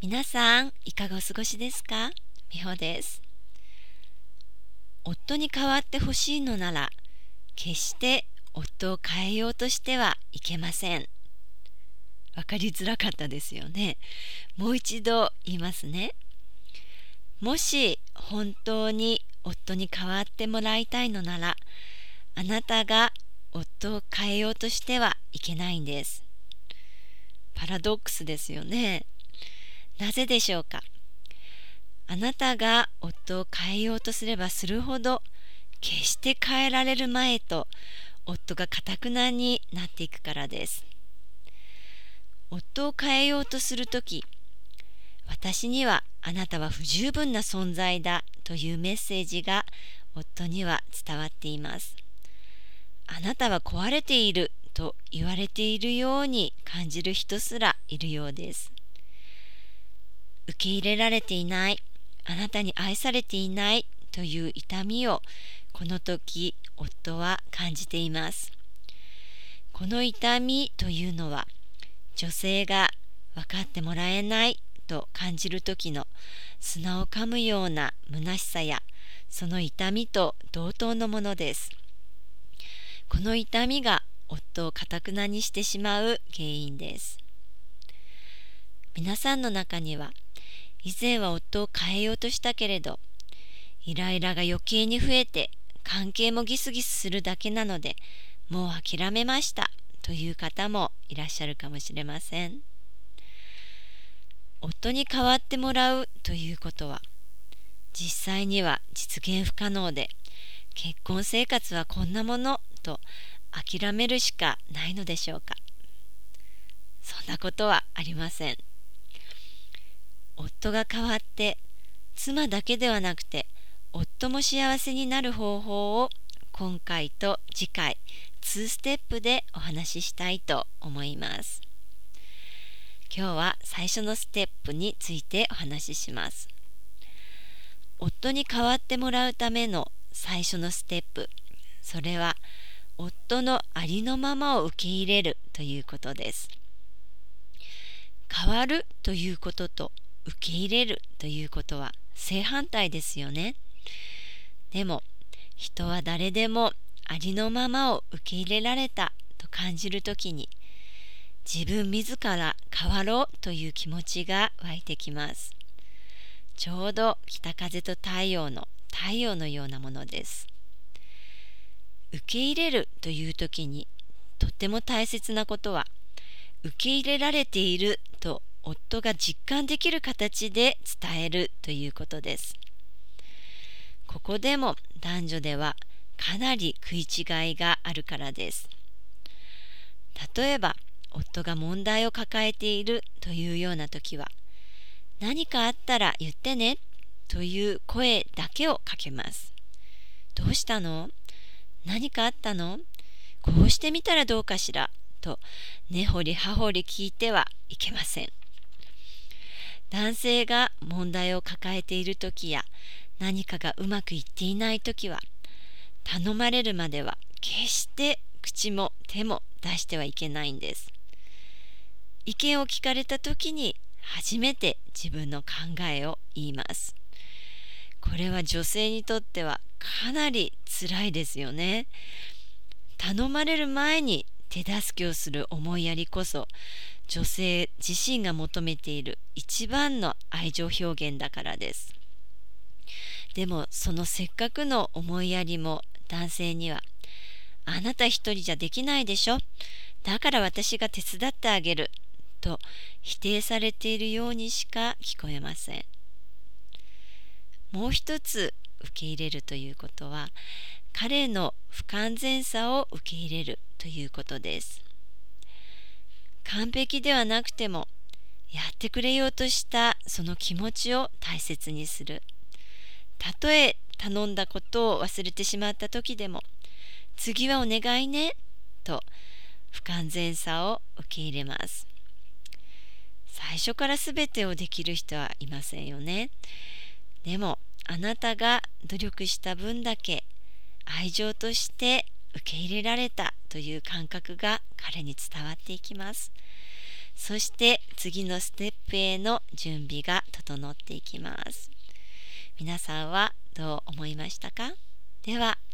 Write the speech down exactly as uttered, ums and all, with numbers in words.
皆さんいかがお過ごしですか？みほです。夫に代わってほしいのなら、決して夫を変えようとしてはいけません。わかりづらかったですよね。もう一度言いますね。もし本当に夫に代わってもらいたいのなら、あなたが夫を変えようとしてはいけないんです。パラドックスですよね。なぜでしょうか？あなたが夫を変えようとすればするほど、決して変えられる前と夫が頑なになっていくからです。夫を変えようとするとき、私にはあなたは不十分な存在だというメッセージが夫には伝わっています。あなたは壊れていると言われているように感じる人すらいるようです。受け入れられていない、あなたに愛されていないという痛みをこの時夫は感じています。この痛みというのは女性が分かってもらえないと感じる時の砂を噛むような虚しさやその痛みと同等のものです。この痛みが夫を頑なにしてしまう原因です。皆さんの中には以前は夫を変えようとしたけれど、イライラが余計に増えて関係もギスギスするだけなのでもう諦めましたという方もいらっしゃるかもしれません。夫に代わってもらうということは実際には実現不可能で、結婚生活はこんなものと諦めるしかないのでしょうか？そんなことはありません。夫が変わって妻だけではなくて夫も幸せになる方法を今回と次回にステップでお話ししたいと思います。今日は最初のステップについてお話しします。夫に代わってもらうための最初のステップ、それは夫のありのままを受け入れるということです。変わるということと受け入れるということは正反対ですよね。でも人は誰でもありのままを受け入れられたと感じるときに、自分自ら変わろうという気持ちが湧いてきます。ちょうど北風と太陽の太陽のようなものです。受け入れるというときにとっても大切なことは、受け入れられていると夫が実感できる形で伝えるということです。ここでも男女ではかなり食い違いがあるからです。例えば夫が問題を抱えているというような時は、何かあったら言ってねという声だけをかけます。どうしたの？何かあったの？こうしてみたらどうかしらと根掘り葉掘り聞いてはいけません。男性が問題を抱えている時や何かがうまくいっていない時は、頼まれるまでは決して口も手も出してはいけないんです。意見を聞かれた時に初めて自分の考えを言います。これは女性にとってはかなり辛いですよね。頼まれる前に手助けをする思いやりこそ女性自身が求めている一番の愛情表現だからです。でもそのせっかくの思いやりも男性には、あなた一人じゃできないでしょ、だから私が手伝ってあげると否定されているようにしか聞こえません。もう一つ受け入れるということは、彼の不完全さを受け入れるということです。完璧ではなくてもやってくれようとしたその気持ちを大切にする。たとえ頼んだことを忘れてしまった時でも、次はお願いねと不完全さを受け入れます。最初から全てをできる人はいませんよね。でもあなたが努力した分だけ愛情として受け入れられたという感覚が彼に伝わっていきます。 そして次のステップへの準備が整っていきます。皆さんはどう思いましたか？では